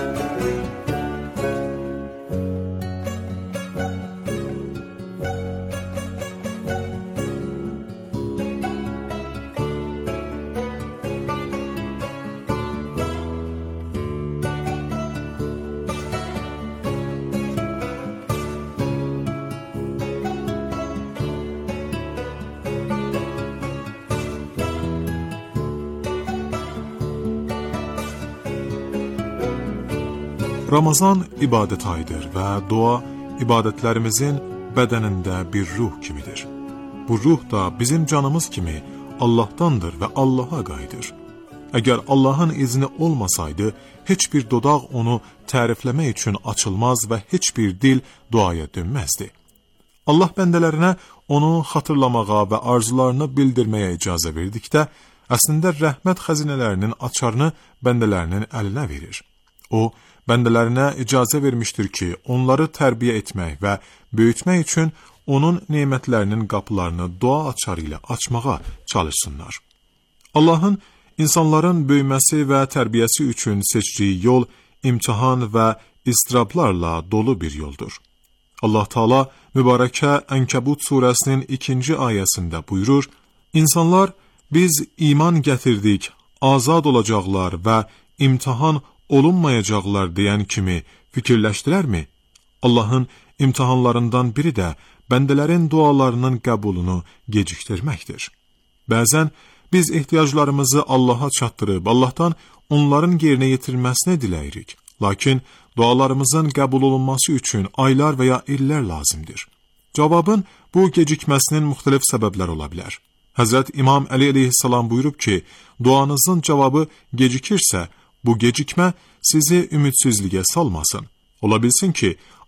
Ramazan ibadət ayıdır və dua ibadətlərimizin bədənində bir ruh kimidir. Bu ruh da bizim canımız kimi Allahdandır və Allaha qayıdır. Əgər Allahın izni olmasaydı, heç bir dodaq onu tərifləmək üçün açılmaz və heç bir dil duaya dönməzdi. Allah bəndələrinə onu xatırlamağa və arzularını bildirməyə icazə verdikdə, əslində rəhmət xəzinələrinin açarını bəndələrinin əlinə verir. O, bəndələrinə icazə vermişdir ki, onları tərbiyə etmək və böyütmək üçün onun nemətlərinin qapılarını dua açarı ilə açmağa çalışsınlar. Allahın insanların böyüməsi və tərbiyəsi üçün seçdiyi yol imtihan və istirablarla dolu bir yoldur. Allah Taala mübarəkə Ənkəbut surəsinin ikinci ayəsində buyurur: İnsanlar biz iman gətirdik, azad olacaqlar və imtihan olunmayacaqlar deyən kimi fikirləşdilərmi? Allahın imtihanlarından biri də bəndələrin dualarının qəbulunu gecikdirməkdir. Bəzən biz ehtiyaclarımızı Allaha çatdırıb Allahdan onların yerinə yetirilməsini diləyirik. Lakin dualarımızın qəbul olunması üçün aylar və ya illər lazımdır. Cavabın bu gecikməsinin müxtəlif səbəbləri ola bilər. Həzrət İmam Əli əleyhissalam buyurub ki, duanızın cavabı gecikirsə, bu gecikmə sizi ümidsizliyə salmasın. Ola bilsin ki,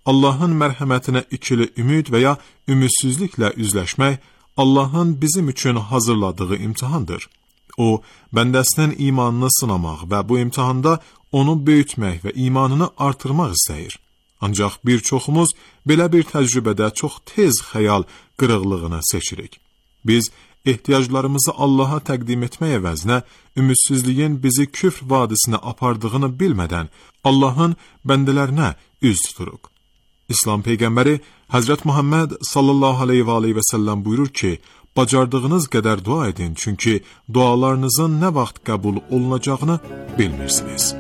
Allahın mərhəmətinə ikili ümid və ya ümidsizliklə üzləşmək Allahın bizim üçün hazırladığı imtahandır. O, bəndəsinin imanını sınamaq və bu imtahanda onu böyütmək və imanını artırmaq istəyir. Ancaq bir çoxumuz belə bir təcrübədə çox tez xəyal qırıqlığını seçirik. Biz ehtiyaclarımızı Allaha təqdim etmək əvəzinə ümidsizliyin bizi küfr vadisinə apardığını bilmədən Allahın bəndələrinə üz tuturuq. İslam Peyğəmbəri Həzrət Muhammed sallallahu aleyhi və aleyhi və səlləm buyurur ki, bacardığınız qədər dua edin, çünki dualarınızın nə vaxt qəbul olunacağını bilmirsiniz.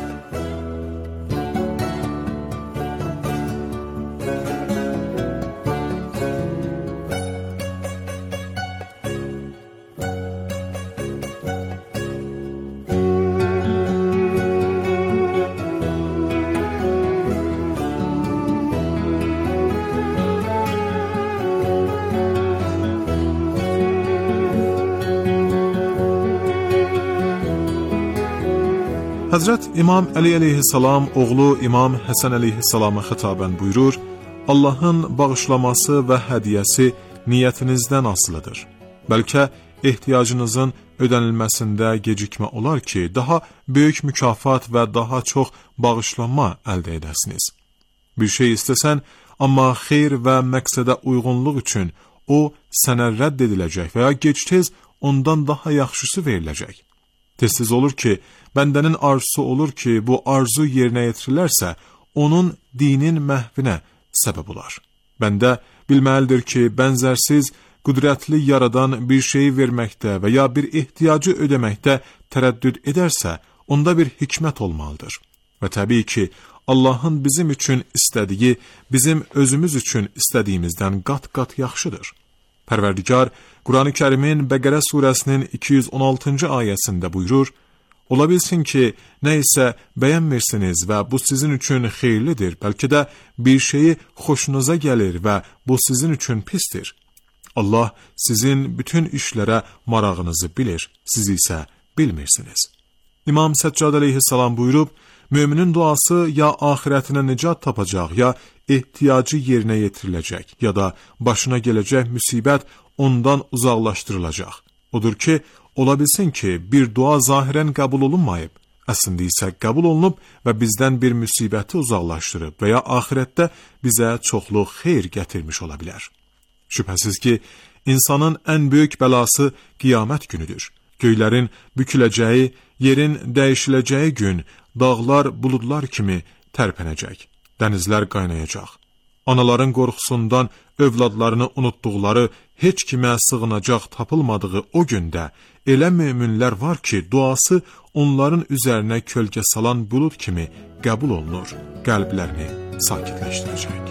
Həzrət İmam Əli əleyhissalam oğlu İmam Həsən əleyhissalama xitabən buyurur, Allahın bağışlaması və hədiyəsi niyyətinizdən asılıdır. Bəlkə ehtiyacınızın ödənilməsində gecikmə olar ki, daha böyük mükafat və daha çox bağışlanma əldə edəsiniz. Bir şey istəsən, amma xeyr və məqsədə uyğunluq üçün o sənə rədd ediləcək və ya gec-tez ondan daha yaxşısı veriləcək. Tez-tez olur ki, bəndənin arzusu olur ki, bu arzu yerinə yetirilərsə, onun dinin məhvinə səbəb olar. Bəndə bilməlidir ki, bənzərsiz, qüdrətli yaradan bir şeyi verməkdə və ya bir ehtiyacı ödəməkdə tərəddüd edərsə, onda bir hikmət olmalıdır. Və təbii ki, Allahın bizim üçün istədiyi, bizim özümüz üçün istədiyimizdən qat-qat yaxşıdır. Pərverdigar, Qur'an-ı Kərimin Bəqərə surəsinin iki yüz on altıncı ayəsində buyurur, ola bilsin ki, nə isə bəyənmirsiniz və bu sizin üçün xeyirlidir, bəlkə də bir şeyi xoşunuza gəlir və bu sizin üçün pistir. Allah sizin bütün işlərə marağınızı bilir, siz isə bilmirsiniz. İmam Səccad əleyhissalam buyurub, müminin duası ya axirətinə nicat tapacaq, ya ehtiyacı yerinə yetiriləcək, ya da başına gələcək müsibət ondan uzaqlaşdırılacaq. Odur ki, ola bilsin ki, bir dua zahirən qəbul olunmayıb, əslində isə qəbul olunub və bizdən bir müsibəti uzaqlaşdırıb və ya axirətdə bizə çoxlu xeyr gətirmiş ola bilər. Şübhəsiz ki, insanın ən böyük bəlası qiyamət günüdür. Göylərin büküləcəyi, yerin dəyişiləcəyi gün, dağlar buludlar kimi tərpənəcək, dənizlər qaynayacaq. Anaların qorxusundan övladlarını unutduqları, heç kimə sığınacaq tapılmadığı o gündə elə möminlər var ki, duası onların üzərinə kölgə salan bulud kimi qəbul olunur, qəlblərini sakitləşdirəcək.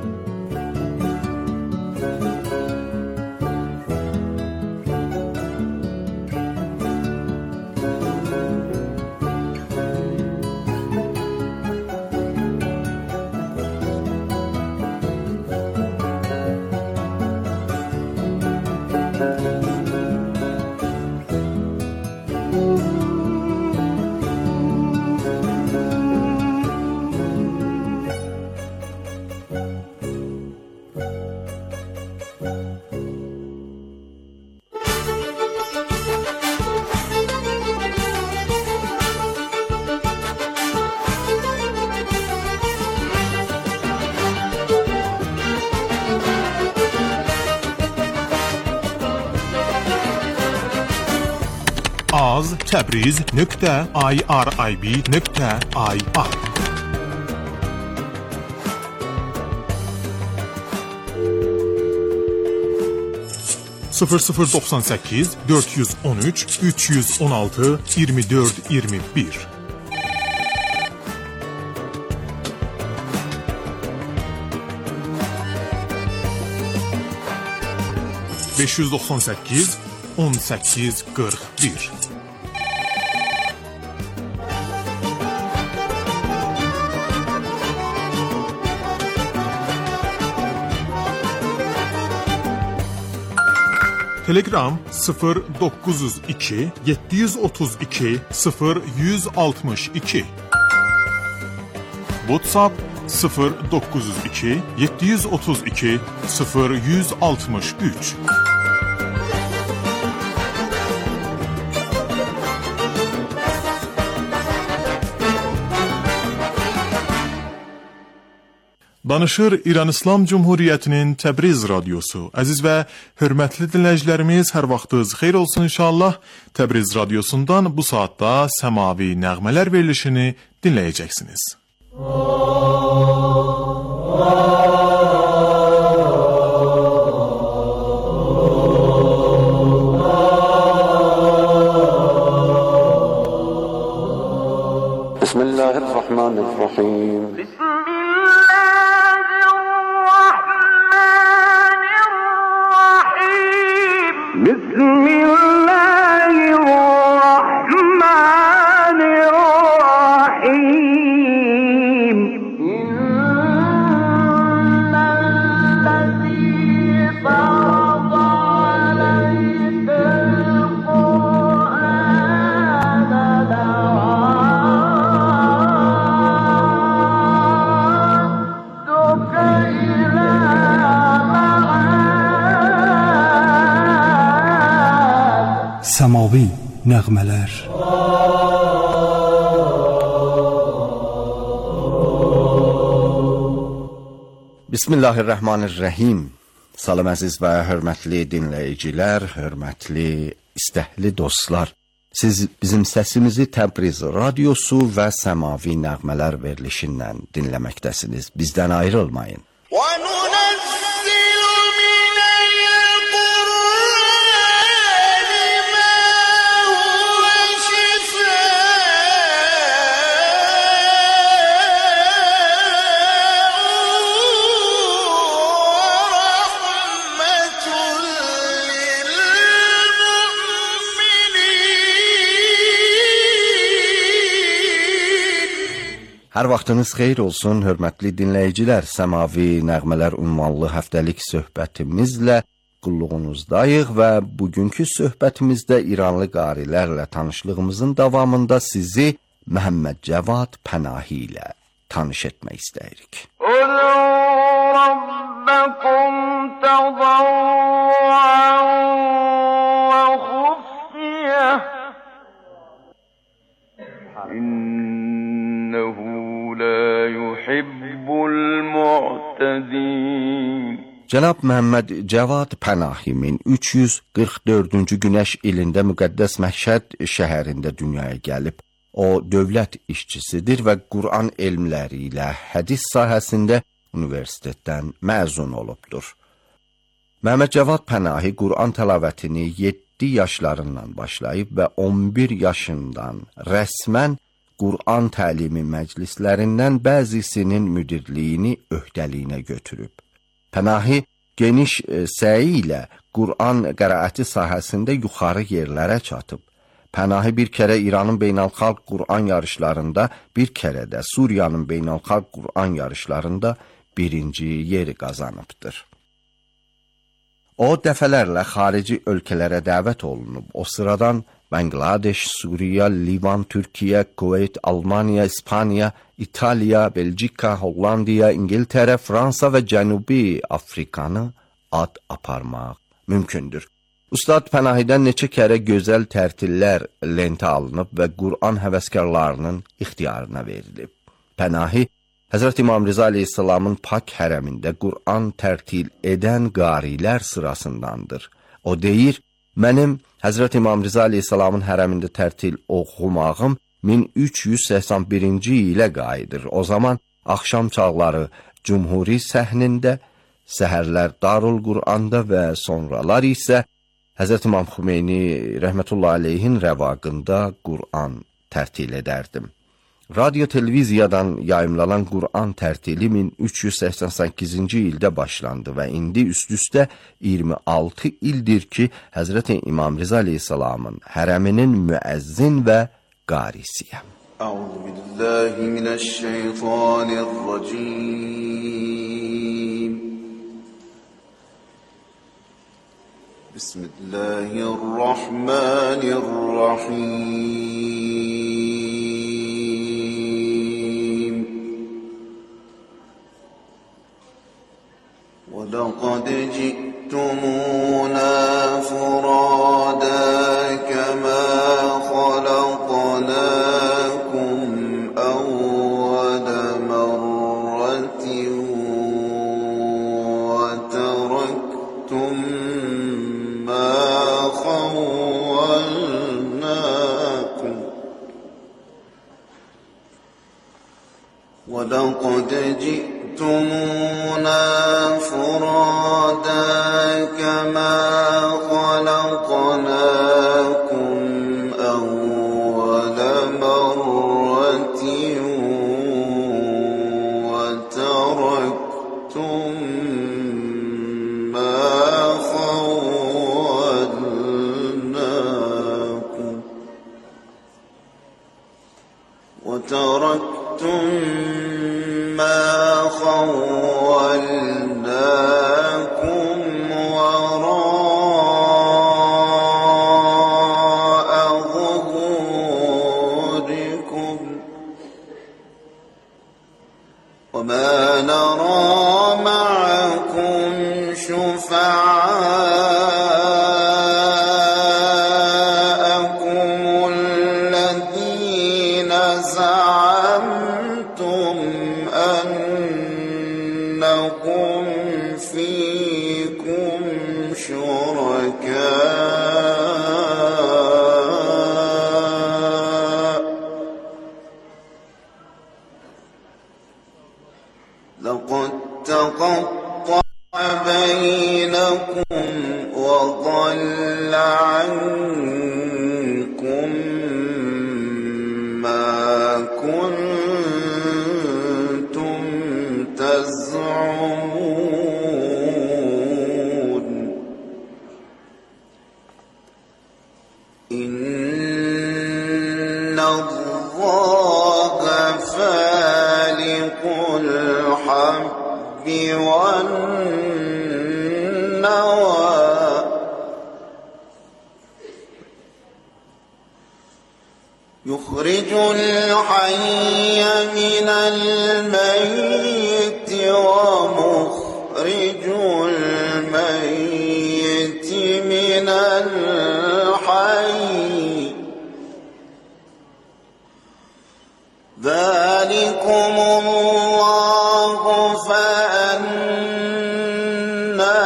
az təbriz nöqtə irib nöqtə ir sıfır sıfır doxsan səkkiz dörd yüz on üç üç yüz on altı iyirmi dörd iyirmi bir beş yüz doxsan səkkiz on səkkiz qırx bir Telegram sıfır doqquz yüz iki yeddi yüz otuz iki sıfır yüz altmış iki WhatsApp sıfır doqquz yüz iki yeddi yüz otuz iki sıfır yüz altmış üç. Danışır İran İslam Cumhuriyyətinin Təbriz radiosu. Əziz və hörmətli dinləyicilərimiz, hər vaxtınız xeyir olsun inşallah. Təbriz radiosundan bu saatda səmavi nəğmələr verilişini dinləyəcəksiniz. Bismillahirrahmanirrahim. بسم الله الرحمن الرحيم إن الذي فرض عليك القرآن لردك إلى Səmavi nəğmələr. Bismillahirrahmanirrahim. Salam əziz və hörmətli dinləyicilər, hörmətli istəhli dostlar. Siz bizim səsimizi Təbriz radiosu və Səmavi nəğmələr verilişindən dinləməkdəsiniz. Bizdən ayrılmayın. Hər vaxtınız xeyir olsun, hörmətli dinləyicilər. Səmavi nəğmələr ünvanlı həftəlik söhbətimizlə qulluğunuzdayıq və bugünkü söhbətimizdə İranlı qarilərlə tanışlığımızın davamında sizi Məhəmməd Cəvad Pənahi ilə tanış etmək istəyirik. ربكم تضرعا وخفية إنه لا يحب المعتدين. Cənab Məhəmməd Cəvad Pənahi min üç yüz qırx dördüncü günəş ilində müqəddəs Məşhəd şəhərində dünyaya gəlib. O dövlət işçisidir və Quran elmləri ilə hədis sahəsində universitetdən məzun olubdur. Məhəmməd Cəvad Pənahi Quran təlavətini yeddi yaşlarından başlayıb və on bir yaşından rəsmən Quran təlimi məclislərindən bəzisinin müdirliyini öhdəliyinə götürüb. Pənahi geniş səyi ilə Quran qəraəti sahəsində yuxarı yerlərə çatıb. Pənahi bir kərə İranın beynəlxalq Quran yarışlarında, bir kərə də Suriyanın beynəlxalq Quran yarışlarında birinci yeri qazanıbdır. O dəfələrlə xarici ölkələrə dəvət olunub. O sıradan Bangladeş, Suriya, Livan, Türkiyə, Kuveyt, Almaniya, İspaniya, İtaliya, Belçika, Hollandiya, İngiltərə, Fransa və Cənubi Afrikanı ad aparmaq mümkündür. Ustad Pənahidən neçə kərə gözəl tərtillər lentə alınıb və Quran həvəskarlarının ixtiyarına verilib. Pənahi, Həzrət İmam Rza Aleyhisselamın pak hərəmində Quran tərtil edən qarilər sırasındandır. O deyir, mənim Həzrət İmam Rza Aleyhisselamın hərəmində tərtil oxumağım min üç yüz səksən birinci ilə qayıdır. O zaman axşam çağları Cumhuri səhnində, səhərlər Darul Quranda və sonralar isə Həzrət İmam Xümeyni rəhmətullah aleyhin rəvaqında Quran tərtil edərdim. Radyo televiziyadan yayımlanan Quran tərtili min üç yüz səksən səkkizinci ildə başlandı və indi üst-üstə iyirmi altı ildir ki, Həzrət İmam Rza Aleyhisselamın hərəminin müəzzin və qarisiyəm. Əuzu billahi minəşşeytanirracim. Bismillahirrahmanirrahim. ولقد جئتمونا فرادا كما خلقناكم أول مرة وتركتم ما خولناكم ولقد جئتمونا فرادا كما خلقناكم أول مرة وتركتم ما خولناكم وتركتم ما خولناكم وراء ظهوركم وما نرى معكم شفعاءكم الذين زعمتم أنكم فيكم شركاء لقد تقطع بينكم وضل عنكم ما كنتم تزعمون إن الله فالق الحب والنوى يخرج الحي من الميت ومخرج الميت من الحي ذلكم الله فأنا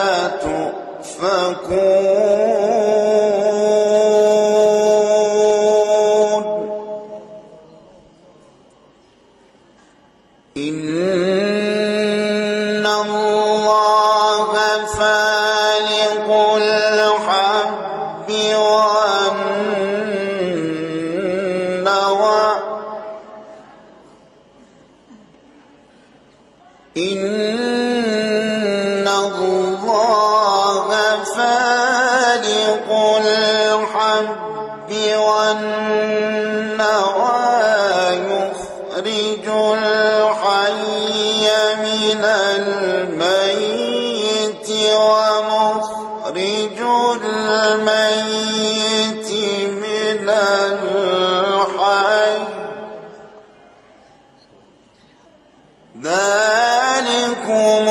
تؤفكون إن الله فالق الحب والنوى إن الله فالق الحب والنوى يخرج الحي من الميت ومخرج الميت من الحي ذلكم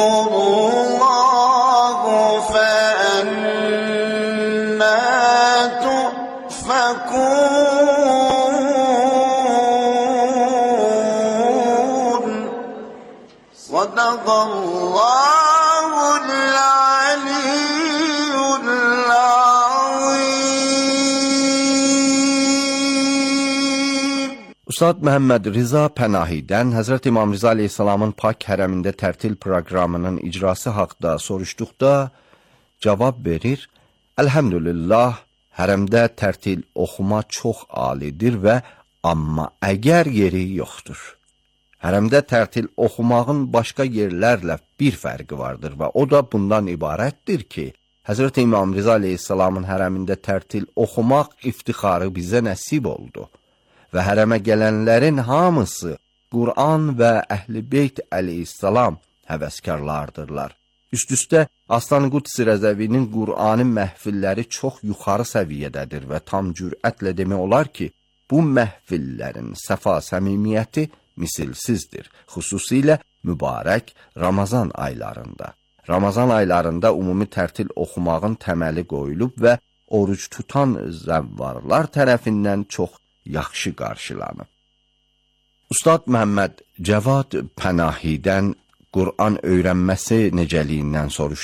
الله فأنا تؤفكون صدق الله العلي العظيم. Ustad Məhəmməd Rza Pənahidən Həzrət İmam Rza əleyhissalamın pak hərəmində tərtil proqramının icrası haqqında soruşduqda cavab verir: Elhamdülillah, hərəmdə tərtil oxuma çox alidir və amma əgər yeri yoxdur. Hərəmdə tərtil oxumağın başqa yerlərlə bir fərqi vardır və o da bundan ibarətdir ki, Həzrət İmam Rza əleyhissalamın hərəmində tərtil oxumaq iftixarı bizə nəsib oldu. Və hərəmə gələnlərin hamısı Qur'an və Əhl-i Beyt əleyhissalam həvəskarlardırlar. Üst-üstə Aslan-ı Qudsi Rəzəvinin Qur'anı məhfilləri çox yuxarı səviyyədədir və tam cürətlə demək olar ki, bu məhfillərin səfa səmimiyyəti misilsizdir, xüsusilə mübarək Ramazan aylarında. Ramazan aylarında ümumi tərtil oxumağın təməli qoyulub və oruc tutan zəvvarlar tərəfindən çox yaxşı qarşılanıb. Ustad Məhəmməd Cəvad Pənahidən Qur'an öyrənməsi necəliyindən soruşduq.